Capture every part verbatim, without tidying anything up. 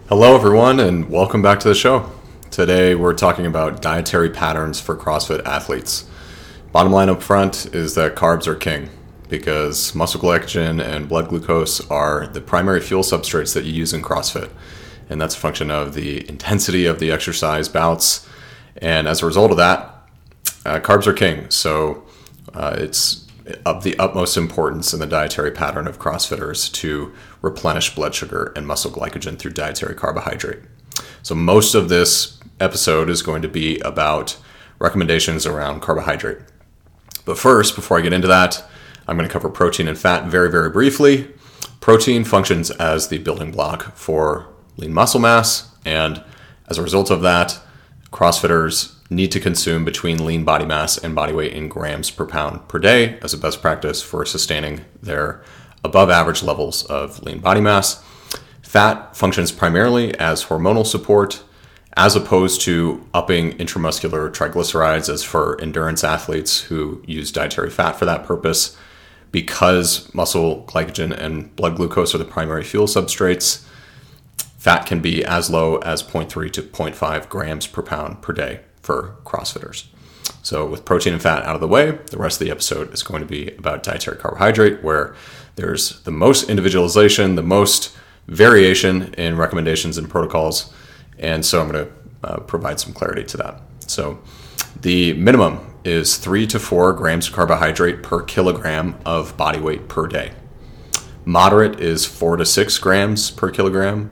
Hello, everyone, and welcome back to the show. Today, we're talking about dietary patterns for CrossFit athletes. Bottom line up front is that carbs are king because muscle glycogen and blood glucose are the primary fuel substrates that you use in CrossFit. And that's a function of the intensity of the exercise bouts. And as a result of that, uh, carbs are king. So uh, it's of the utmost importance in the dietary pattern of CrossFitters to replenish blood sugar and muscle glycogen through dietary carbohydrate. So most of this episode is going to be about recommendations around carbohydrate. But first, before I get into that, I'm going to cover protein and fat very, very briefly. Protein functions as the building block for lean muscle mass, and as a result of that, CrossFitters need to consume between lean body mass and body weight in grams per pound per day as a best practice for sustaining their above average levels of lean body mass. Fat functions primarily as hormonal support as opposed to upping intramuscular triglycerides as for endurance athletes who use dietary fat for that purpose. Because muscle glycogen and blood glucose are the primary fuel substrates, fat can be as low as zero point three to zero point five grams per pound per day for CrossFitters. So with protein and fat out of the way, the rest of the episode is going to be about dietary carbohydrate, where there's the most individualization, the most variation in recommendations and protocols. And so I'm going to uh, provide some clarity to that. So the minimum is three to four grams of carbohydrate per kilogram of body weight per day. Moderate is four to six grams per kilogram.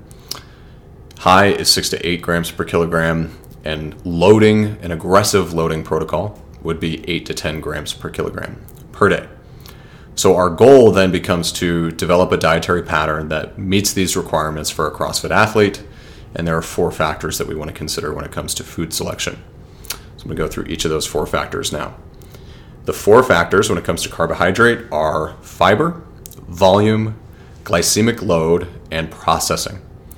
High is six to eight grams per kilogram. And loading, an aggressive loading protocol, would be eight to ten grams per kilogram per day. So our goal then becomes to develop a dietary pattern that meets these requirements for a CrossFit athlete. And there are four factors that we want to consider when it comes to food selection. So I'm going to go through each of those four factors now. The four factors when it comes to carbohydrate are fiber, volume, glycemic load, and processing.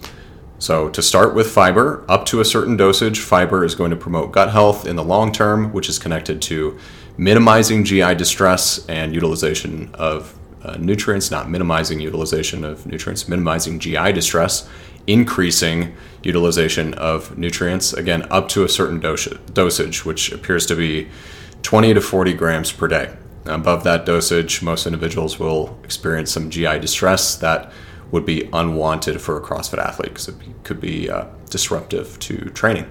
So to start with fiber, up to a certain dosage, fiber is going to promote gut health in the long term, which is connected to minimizing G I distress and utilization of uh, nutrients, not minimizing utilization of nutrients, minimizing G I distress, increasing utilization of nutrients, again, up to a certain dos- dosage, which appears to be twenty to forty grams per day. Above that dosage, most individuals will experience some G I distress that would be unwanted for a CrossFit athlete because it could be uh, disruptive to training.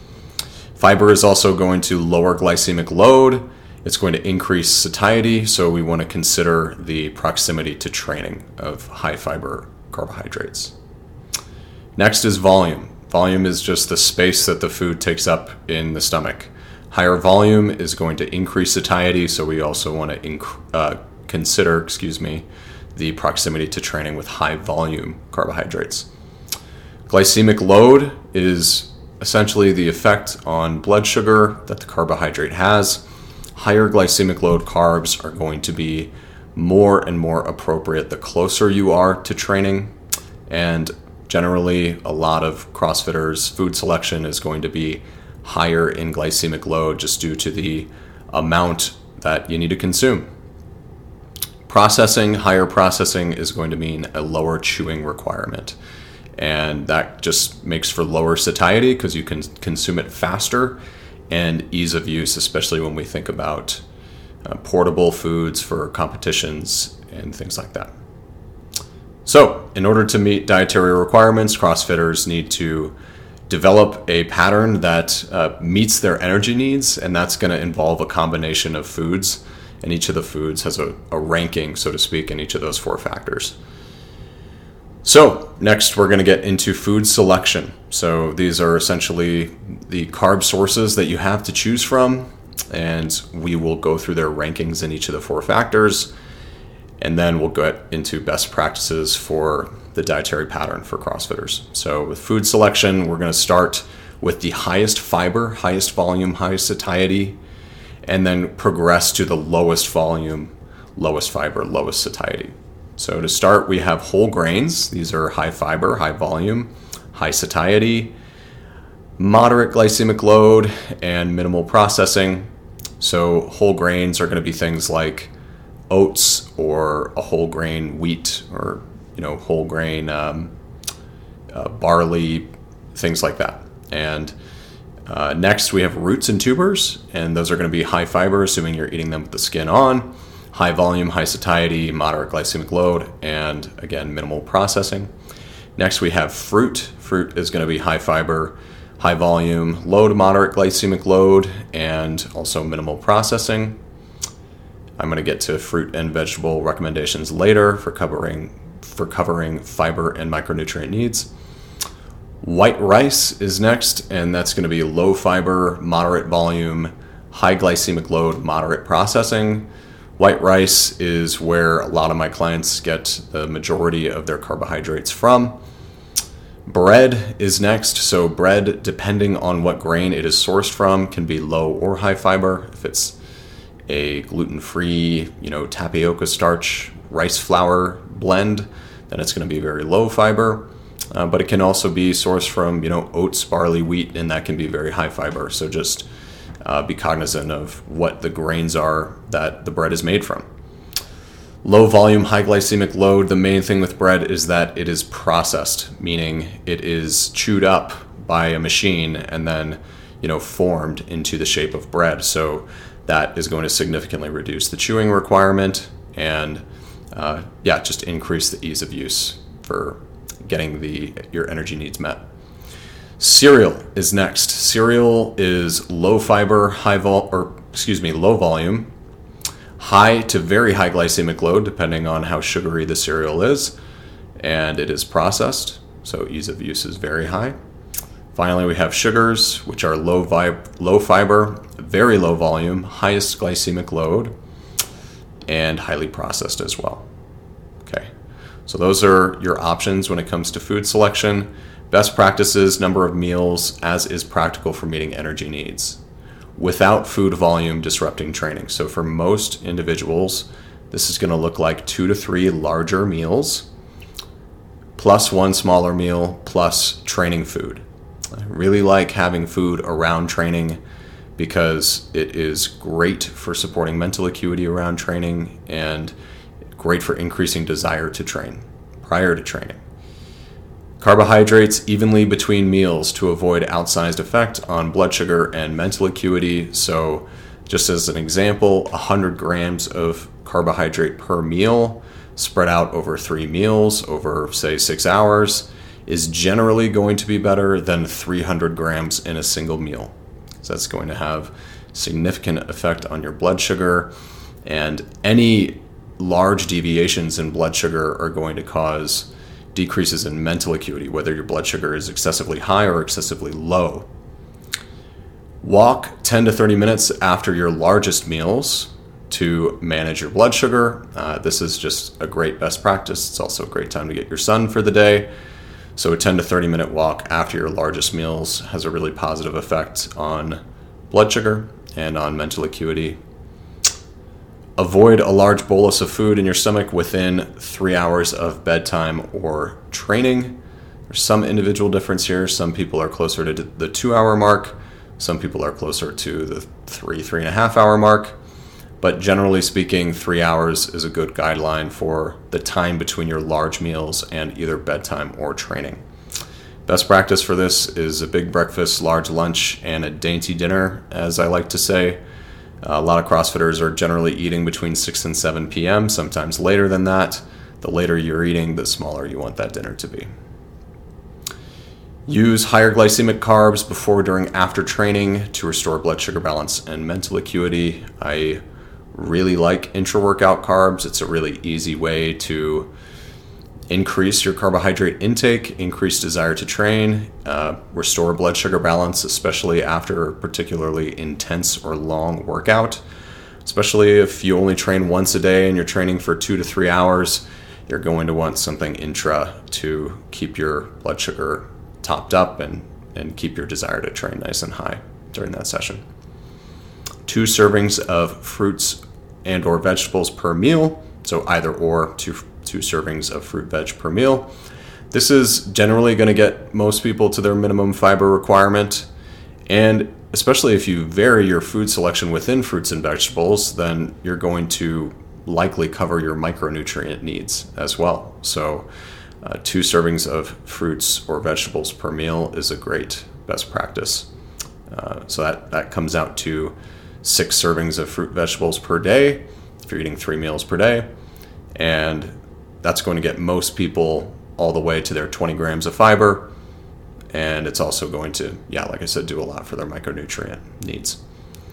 Fiber is also going to lower glycemic load. It's going to increase satiety, so we want to consider the proximity to training of high fiber carbohydrates. Next is volume. Volume is just the space that the food takes up in the stomach. Higher volume is going to increase satiety, so we also want to inc- uh, consider, excuse me, the proximity to training with high volume carbohydrates. Glycemic load is essentially the effect on blood sugar that the carbohydrate has. Higher glycemic load carbs are going to be more and more appropriate the closer you are to training. And generally, a lot of CrossFitters' food selection is going to be higher in glycemic load just due to the amount that you need to consume. Processing, higher processing is going to mean a lower chewing requirement. And that just makes for lower satiety because you can consume it faster, and ease of use, especially when we think about uh, portable foods for competitions and things like that. So in order to meet dietary requirements, CrossFitters need to develop a pattern that uh, meets their energy needs, and that's going to involve a combination of foods. And each of the foods has a, a ranking, so to speak, in each of those four factors. So next, we're going to get into food selection. So these are essentially the carb sources that you have to choose from, and we will go through their rankings in each of the four factors, and then we'll get into best practices for the dietary pattern for CrossFitters. So with food selection, we're going to start with the highest fiber, highest volume, highest satiety, and then progress to the lowest volume, lowest fiber, lowest satiety. So to start, we have whole grains. These are high fiber, high volume, high satiety, moderate glycemic load, and minimal processing. So whole grains are going to be things like oats or a whole grain wheat, or you know whole grain um, uh, barley, things like that. And uh, next we have roots and tubers, and those are going to be high fiber, assuming you're eating them with the skin on, high volume, high satiety, moderate glycemic load, and again, minimal processing. Next we have fruit. Fruit is going to be high fiber, high volume, low to moderate glycemic load, and also minimal processing. I'm going to get to fruit and vegetable recommendations later for covering for covering fiber and micronutrient needs. White rice is next, and that's going to be low fiber, moderate volume, high glycemic load, moderate processing. White rice is where a lot of my clients get the majority of their carbohydrates from. Bread is next. So bread, depending on what grain it is sourced from, can be low or high fiber. If it's a gluten-free, you know, tapioca starch, rice flour blend, then it's going to be very low fiber. Uh, but it can also be sourced from, you know, oats, barley, wheat, and that can be very high fiber. So just uh, be cognizant of what the grains are that the bread is made from. Low volume, high glycemic load. The main thing with bread is that it is processed, meaning it is chewed up by a machine and then, you know, formed into the shape of bread. So that is going to significantly reduce the chewing requirement and, uh, yeah, just increase the ease of use for getting the your energy needs met. Cereal is next. Cereal is low fiber, high vol, or excuse me, low volume, high to very high glycemic load, depending on how sugary the cereal is, and it is processed, so ease of use is very high. Finally, we have sugars, which are low vib- low fiber, very low volume, highest glycemic load, and highly processed as well. Okay, so those are your options when it comes to food selection. Best practices, number of meals, as is practical for meeting energy needs, without food volume disrupting training. So for most individuals, this is going to look like two to three larger meals, plus one smaller meal, plus training food. I really like having food around training because it is great for supporting mental acuity around training and great for increasing desire to train prior to training. Carbohydrates evenly between meals to avoid outsized effect on blood sugar and mental acuity. So just as an example, one hundred grams of carbohydrate per meal spread out over three meals over, say, six hours is generally going to be better than three hundred grams in a single meal. So that's going to have significant effect on your blood sugar, and any large deviations in blood sugar are going to cause decreases in mental acuity, whether your blood sugar is excessively high or excessively low. Walk ten to thirty minutes after your largest meals to manage your blood sugar. Uh, this is just a great best practice. It's also a great time to get your sun for the day. So a ten to thirty minute walk after your largest meals has a really positive effect on blood sugar and on mental acuity. Avoid a large bolus of food in your stomach within three hours of bedtime or training. There's some individual difference here. Some people are closer to the two hour mark. Some people are closer to the three, three and a half hour mark. But generally speaking, three hours is a good guideline for the time between your large meals and either bedtime or training. Best practice for this is a big breakfast, large lunch, and a dainty dinner, as I like to say. A lot of CrossFitters are generally eating between six and seven p.m., sometimes later than that. The later you're eating, the smaller you want that dinner to be. Use higher glycemic carbs before, during, after training to restore blood sugar balance and mental acuity. I really like intra-workout carbs. It's a really easy way to increase your carbohydrate intake, increase desire to train, uh, restore blood sugar balance, especially after a particularly intense or long workout. Especially if you only train once a day and you're training for two to three hours, you're going to want something intra to keep your blood sugar topped up and, and keep your desire to train nice and high during that session. Two servings of fruits and or vegetables per meal, so either or, two two servings of fruit veg per meal. This is generally going to get most people to their minimum fiber requirement, and especially if you vary your food selection within fruits and vegetables, then you're going to likely cover your micronutrient needs as well. So Uh, two servings of fruits or vegetables per meal is a great best practice. Uh, so that, that comes out to six servings of fruit vegetables per day if you're eating three meals per day. And that's going to get most people all the way to their twenty grams of fiber. And it's also going to, yeah, like I said, do a lot for their micronutrient needs.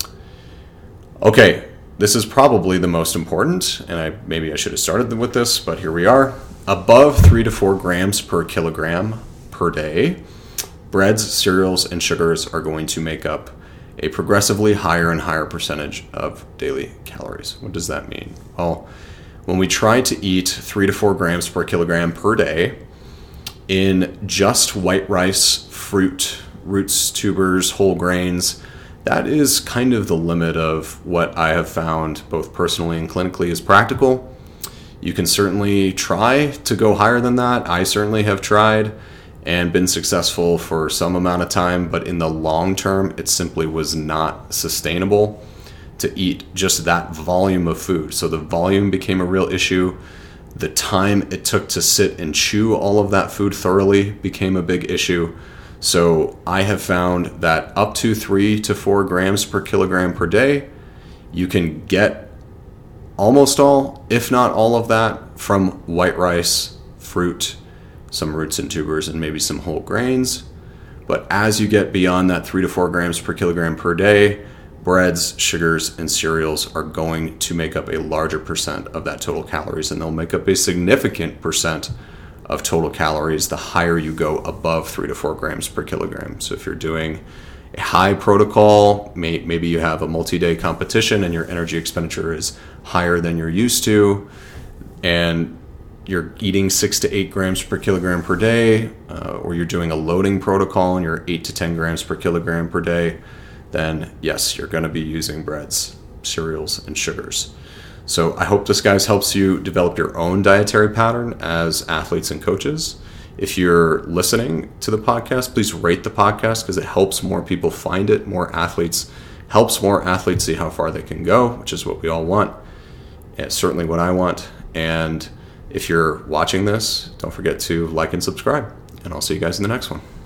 Okay, this is probably the most important, and I maybe I should have started with this, but here we are. Above three to four grams per kilogram per day, breads, cereals, and sugars are going to make up a progressively higher and higher percentage of daily calories. What does that mean? Well, when we try to eat three to four grams per kilogram per day in just white rice, fruit, roots, tubers, whole grains, that is kind of the limit of what I have found both personally and clinically is practical. You can certainly try to go higher than that. I certainly have tried and been successful for some amount of time, but in the long term, it simply was not sustainable to eat just that volume of food. So the volume became a real issue. The time it took to sit and chew all of that food thoroughly became a big issue. So I have found that up to three to four grams per kilogram per day, you can get almost all, if not all of that, from white rice, fruit, some roots and tubers, and maybe some whole grains. But as you get beyond that three to four grams per kilogram per day, breads, sugars, and cereals are going to make up a larger percent of that total calories, and they'll make up a significant percent of total calories the higher you go above three to four grams per kilogram. So if you're doing a high protocol, may, maybe you have a multi-day competition and your energy expenditure is higher than you're used to, and you're eating six to eight grams per kilogram per day, uh, or you're doing a loading protocol and you're eight to ten grams per kilogram per day, then yes, you're going to be using breads, cereals, and sugars. So I hope this, guys, helps you develop your own dietary pattern as athletes and coaches. If you're listening to the podcast, please rate the podcast because it helps more people find it, more athletes, helps more athletes see how far they can go, which is what we all want. It's certainly what I want. And if you're watching this, don't forget to like and subscribe. And I'll see you guys in the next one.